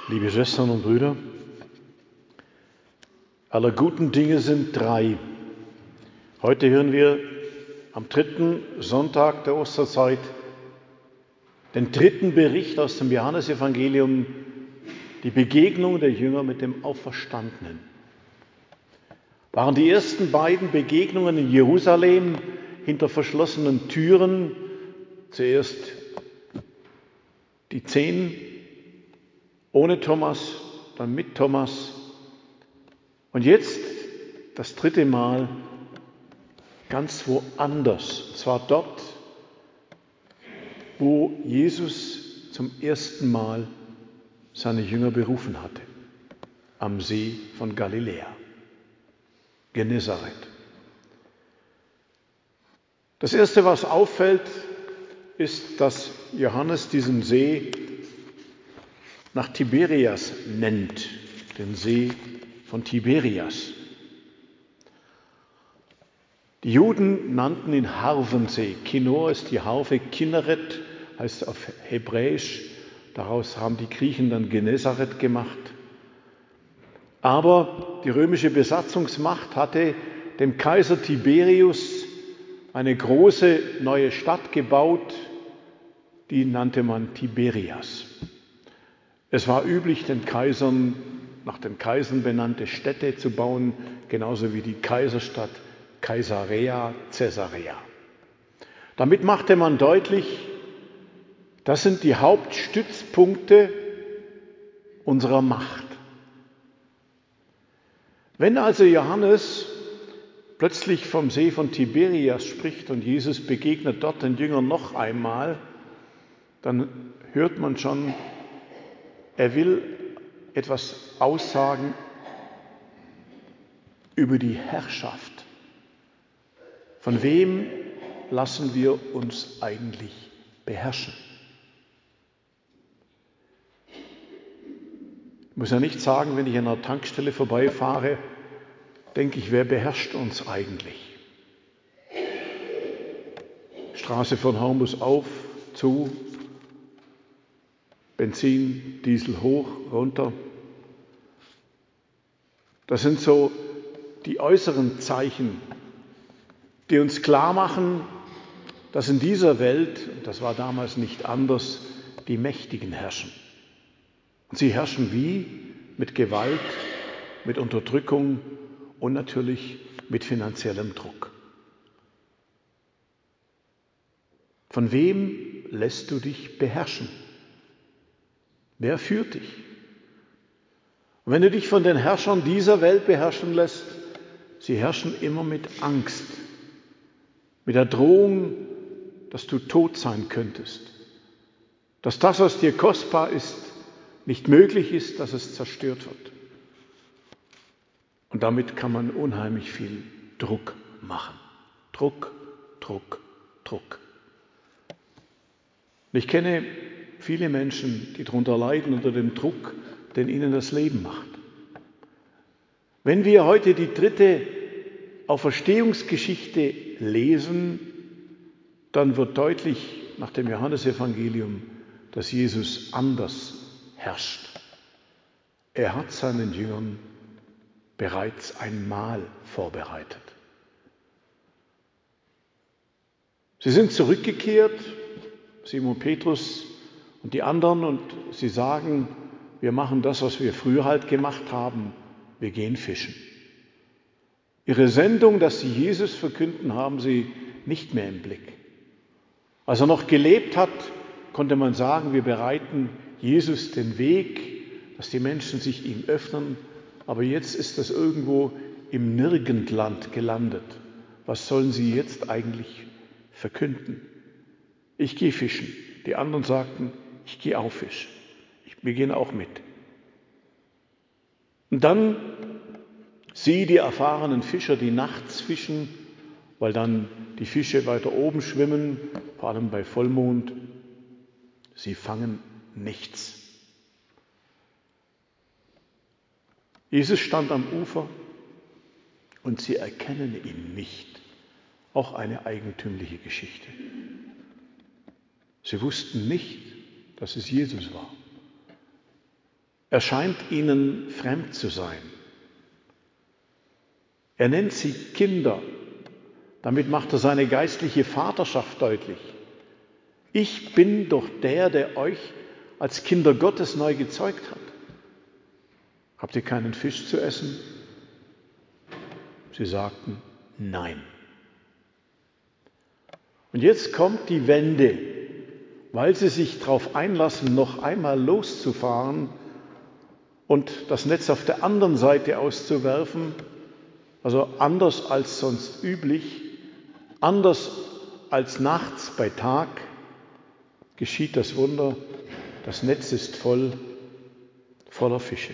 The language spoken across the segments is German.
Liebe Schwestern und Brüder, aller guten Dinge sind drei. Heute hören wir am dritten Sonntag der Osterzeit den dritten Bericht aus dem Johannesevangelium, die Begegnung der Jünger mit dem Auferstandenen. Waren die ersten beiden Begegnungen in Jerusalem hinter verschlossenen Türen, zuerst die 10 ohne Thomas, dann mit Thomas und jetzt das dritte Mal ganz woanders, und zwar dort, wo Jesus zum ersten Mal seine Jünger berufen hatte, am See von Galiläa, Genezareth. Das Erste, was auffällt, ist, dass Johannes diesen See nach Tiberias nennt, den See von Tiberias. Die Juden nannten ihn Harfensee. Kinor ist die Harfe, Kinneret heißt auf Hebräisch. Daraus haben die Griechen dann Genezareth gemacht. Aber die römische Besatzungsmacht hatte dem Kaiser Tiberius eine große neue Stadt gebaut, die nannte man Tiberias. Es war üblich, den Kaisern nach den Kaisern benannte Städte zu bauen, genauso wie die Kaiserstadt Caesarea. Damit machte man deutlich, das sind die Hauptstützpunkte unserer Macht. Wenn also Johannes plötzlich vom See von Tiberias spricht und Jesus begegnet dort den Jüngern noch einmal, dann hört man schon, er will etwas aussagen über die Herrschaft. Von wem lassen wir uns eigentlich beherrschen? Ich muss ja nicht sagen, wenn ich an einer Tankstelle vorbeifahre, denke ich, wer beherrscht uns eigentlich? Straße von Hormus auf, zu, Benzin, Diesel hoch, runter. Das sind so die äußeren Zeichen, die uns klar machen, dass in dieser Welt, und das war damals nicht anders, die Mächtigen herrschen. Und sie herrschen wie? Mit Gewalt, mit Unterdrückung und natürlich mit finanziellem Druck. Von wem lässt du dich beherrschen? Wer führt dich? Und wenn du dich von den Herrschern dieser Welt beherrschen lässt, sie herrschen immer mit Angst, mit der Drohung, dass du tot sein könntest, dass das, was dir kostbar ist, nicht möglich ist, dass es zerstört wird. Und damit kann man unheimlich viel Druck machen. Druck, Druck, Druck. Und ich kenne viele Menschen, die darunter leiden, unter dem Druck, den ihnen das Leben macht. Wenn wir heute die dritte Auferstehungsgeschichte lesen, dann wird deutlich nach dem Johannesevangelium, dass Jesus anders herrscht. Er hat seinen Jüngern bereits ein Mahl vorbereitet. Sie sind zurückgekehrt, Simon Petrus und die anderen, und sie sagen, wir machen das, was wir früher halt gemacht haben, wir gehen fischen. Ihre Sendung, dass sie Jesus verkünden, haben sie nicht mehr im Blick. Als er noch gelebt hat, konnte man sagen, wir bereiten Jesus den Weg, dass die Menschen sich ihm öffnen, aber jetzt ist das irgendwo im Nirgendland gelandet. Was sollen sie jetzt eigentlich verkünden? Ich gehe fischen. Die anderen sagten, ich gehe auch fischen. Wir gehen auch mit. Und dann sie, die erfahrenen Fischer, die nachts fischen, weil dann die Fische weiter oben schwimmen, vor allem bei Vollmond, sie fangen nichts. Jesus stand am Ufer und sie erkennen ihn nicht. Auch eine eigentümliche Geschichte. Sie wussten nicht, dass es Jesus war. Er scheint ihnen fremd zu sein. Er nennt sie Kinder. Damit macht er seine geistliche Vaterschaft deutlich. Ich bin doch der euch als Kinder Gottes neu gezeugt hat. Habt ihr keinen Fisch zu essen? Sie sagten, nein. Und jetzt kommt die Wende, weil sie sich darauf einlassen, noch einmal loszufahren und das Netz auf der anderen Seite auszuwerfen, also anders als sonst üblich, anders als nachts bei Tag, geschieht das Wunder, das Netz ist voller Fische.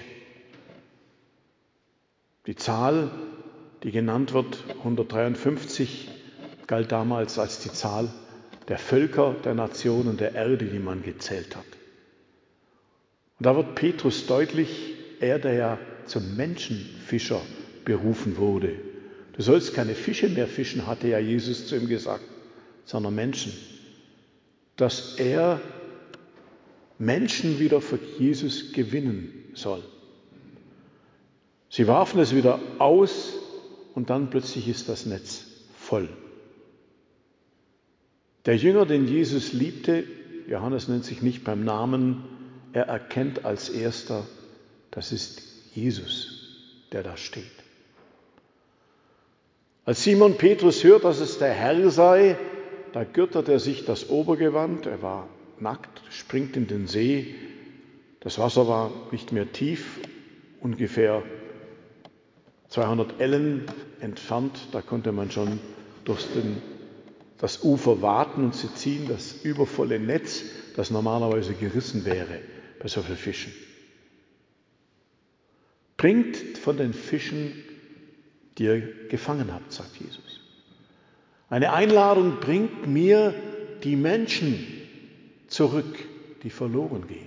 Die Zahl, die genannt wird, 153, galt damals als die Zahl der Völker, der Nationen der Erde, die man gezählt hat. Und da wird Petrus deutlich, er, der ja zum Menschenfischer berufen wurde. Du sollst keine Fische mehr fischen, hatte ja Jesus zu ihm gesagt, sondern Menschen. Dass er Menschen wieder für Jesus gewinnen soll. Sie warfen es wieder aus und dann plötzlich ist das Netz voll. Der Jünger, den Jesus liebte, Johannes nennt sich nicht beim Namen, er erkennt als erster, das ist Jesus, der da steht. Als Simon Petrus hört, dass es der Herr sei, da gürtet er sich das Obergewand, er war nackt, springt in den See. Das Wasser war nicht mehr tief, ungefähr 200 Ellen entfernt, da konnte man schon durch das Ufer waten und sie ziehen das übervolle Netz, das normalerweise gerissen wäre bei so vielen Fischen. Bringt von den Fischen, die ihr gefangen habt, sagt Jesus. Eine Einladung, bringt mir die Menschen zurück, die verloren gehen.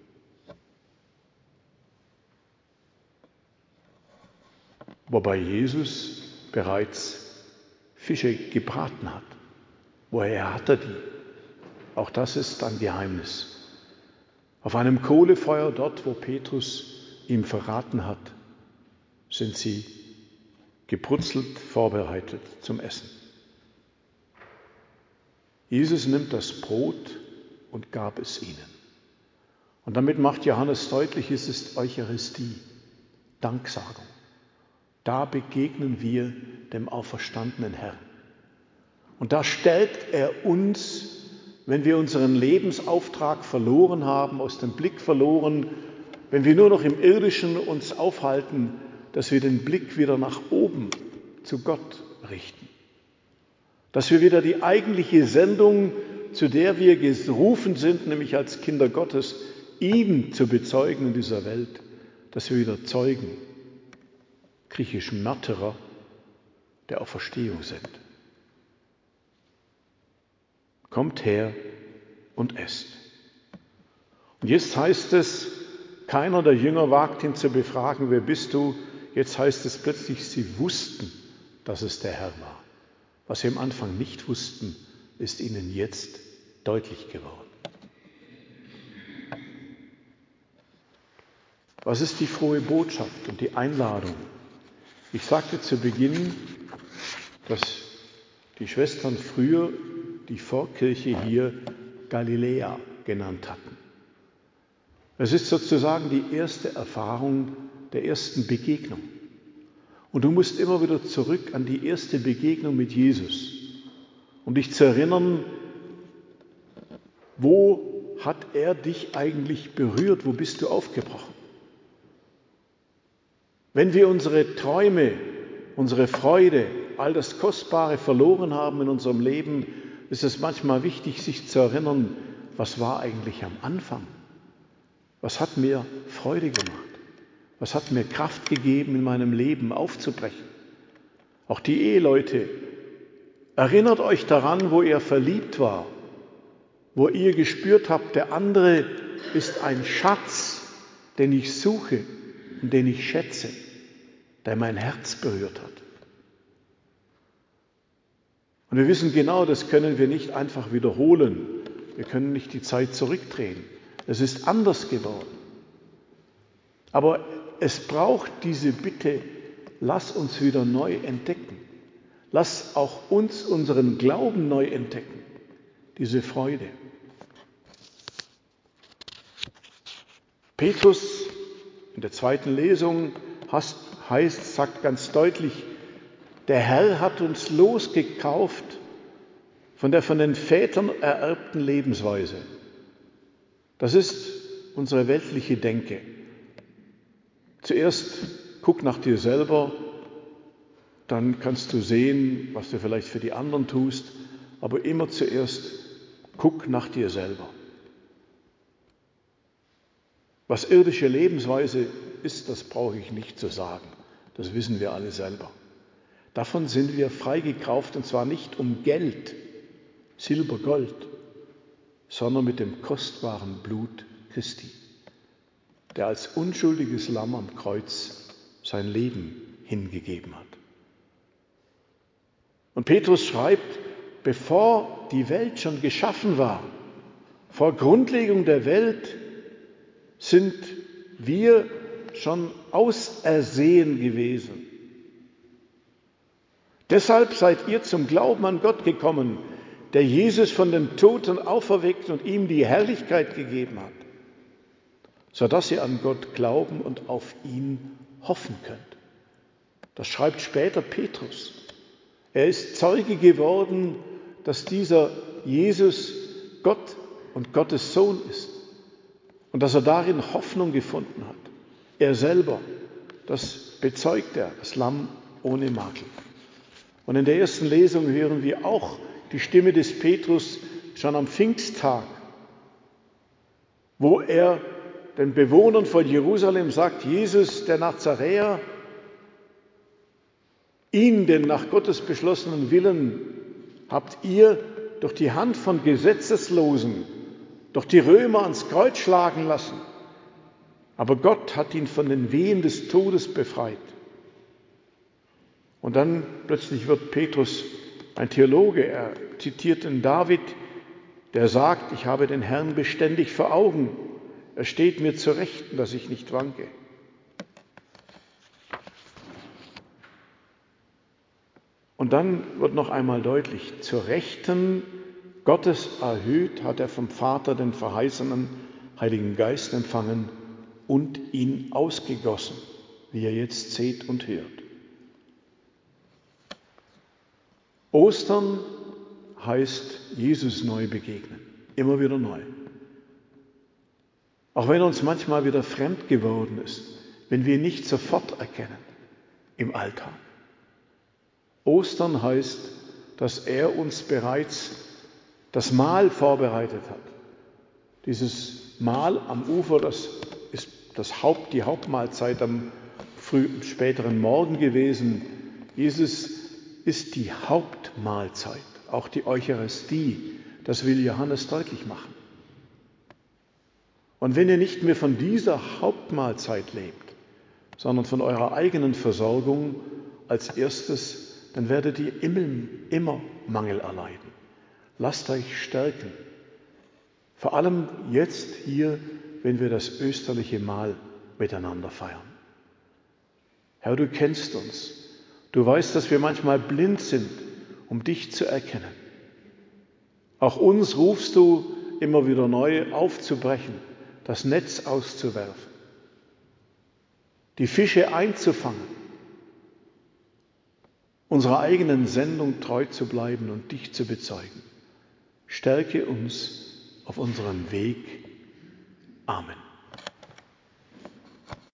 Wobei Jesus bereits Fische gebraten hat. Woher hat er die? Auch das ist ein Geheimnis. Auf einem Kohlefeuer dort, wo Petrus ihm verraten hat, sind sie gebrutzelt, vorbereitet zum Essen. Jesus nimmt das Brot und gab es ihnen. Und damit macht Johannes deutlich, es ist Eucharistie, Danksagung. Da begegnen wir dem auferstandenen Herrn. Und da stellt er uns, wenn wir unseren Lebensauftrag verloren haben, aus dem Blick verloren, wenn wir nur noch im Irdischen uns aufhalten, dass wir den Blick wieder nach oben zu Gott richten. Dass wir wieder die eigentliche Sendung, zu der wir gerufen sind, nämlich als Kinder Gottes, ihn zu bezeugen in dieser Welt, dass wir wieder Zeugen, griechisch Märtyrer, der Auferstehung sind. Kommt her und esst. Und jetzt heißt es, keiner der Jünger wagt ihn zu befragen, wer bist du? Jetzt heißt es plötzlich, sie wussten, dass es der Herr war. Was sie am Anfang nicht wussten, ist ihnen jetzt deutlich geworden. Was ist die frohe Botschaft und die Einladung? Ich sagte zu Beginn, dass die Schwestern früher die Vorkirche hier Galiläa genannt hatten. Es ist sozusagen die erste Erfahrung der ersten Begegnung. Und du musst immer wieder zurück an die erste Begegnung mit Jesus, um dich zu erinnern, wo hat er dich eigentlich berührt, wo bist du aufgebrochen? Wenn wir unsere Träume, unsere Freude, all das Kostbare verloren haben in unserem Leben, ist es manchmal wichtig, sich zu erinnern, was war eigentlich am Anfang? Was hat mir Freude gemacht? Was hat mir Kraft gegeben, in meinem Leben aufzubrechen? Auch die Eheleute, erinnert euch daran, wo ihr verliebt war, wo ihr gespürt habt, der andere ist ein Schatz, den ich suche und den ich schätze, der mein Herz berührt hat. Und wir wissen genau, das können wir nicht einfach wiederholen. Wir können nicht die Zeit zurückdrehen. Es ist anders geworden. Aber es braucht diese Bitte, lass uns wieder neu entdecken. Lass auch uns unseren Glauben neu entdecken, diese Freude. Petrus in der zweiten Lesung sagt ganz deutlich, der Herr hat uns losgekauft von der von den Vätern ererbten Lebensweise. Das ist unsere weltliche Denke. Zuerst guck nach dir selber, dann kannst du sehen, was du vielleicht für die anderen tust, aber immer zuerst guck nach dir selber. Was irdische Lebensweise ist, das brauche ich nicht zu sagen. Das wissen wir alle selber. Davon sind wir freigekauft, und zwar nicht um Geld, Silber, Gold, sondern mit dem kostbaren Blut Christi, der als unschuldiges Lamm am Kreuz sein Leben hingegeben hat. Und Petrus schreibt, bevor die Welt schon geschaffen war, vor Grundlegung der Welt, sind wir schon ausersehen gewesen. Deshalb seid ihr zum Glauben an Gott gekommen, der Jesus von den Toten auferweckt und ihm die Herrlichkeit gegeben hat, sodass ihr an Gott glauben und auf ihn hoffen könnt. Das schreibt später Petrus. Er ist Zeuge geworden, dass dieser Jesus Gott und Gottes Sohn ist und dass er darin Hoffnung gefunden hat. Er selber, das bezeugt er, das Lamm ohne Makel. Und in der ersten Lesung hören wir auch die Stimme des Petrus schon am Pfingsttag, wo er den Bewohnern von Jerusalem sagt, Jesus, der Nazaräer, ihn, den nach Gottes beschlossenen Willen, habt ihr durch die Hand von Gesetzeslosen, durch die Römer ans Kreuz schlagen lassen. Aber Gott hat ihn von den Wehen des Todes befreit. Und dann plötzlich wird Petrus ein Theologe. Er zitiert den David, der sagt, ich habe den Herrn beständig vor Augen. Er steht mir zur Rechten, dass ich nicht wanke. Und dann wird noch einmal deutlich, zur Rechten Gottes erhöht hat er vom Vater den verheißenen Heiligen Geist empfangen und ihn ausgegossen, wie ihr jetzt seht und hört. Ostern heißt Jesus neu begegnen, immer wieder neu. Auch wenn er uns manchmal wieder fremd geworden ist, wenn wir ihn nicht sofort erkennen im Alltag. Ostern heißt, dass er uns bereits das Mahl vorbereitet hat. Dieses Mahl am Ufer, das ist die Hauptmahlzeit am späteren Morgen gewesen. Jesus ist die Hauptmahlzeit, auch die Eucharistie. Das will Johannes deutlich machen. Und wenn ihr nicht mehr von dieser Hauptmahlzeit lebt, sondern von eurer eigenen Versorgung als erstes, dann werdet ihr immer Mangel erleiden. Lasst euch stärken. Vor allem jetzt hier, wenn wir das österliche Mahl miteinander feiern. Herr, du kennst uns. Du weißt, dass wir manchmal blind sind, um dich zu erkennen. Auch uns rufst du immer wieder neu aufzubrechen, das Netz auszuwerfen, die Fische einzufangen, unserer eigenen Sendung treu zu bleiben und dich zu bezeugen. Stärke uns auf unserem Weg. Amen.